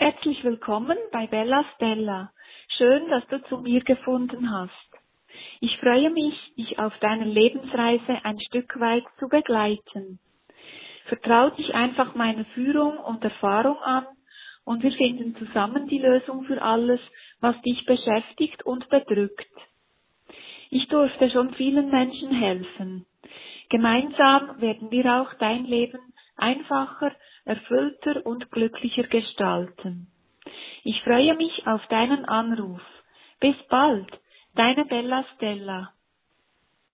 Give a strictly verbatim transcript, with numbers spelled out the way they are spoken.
Herzlich willkommen bei Bella Stella. Schön, dass du zu mir gefunden hast. Ich freue mich, dich auf deiner Lebensreise ein Stück weit zu begleiten. Vertrau dich einfach meiner Führung und Erfahrung an und wir finden zusammen die Lösung für alles, was dich beschäftigt und bedrückt. Ich durfte schon vielen Menschen helfen. Gemeinsam werden wir auch dein Leben einfacher, erfüllter und glücklicher gestalten. Ich freue mich auf deinen Anruf. Bis bald, deine Bella Stella.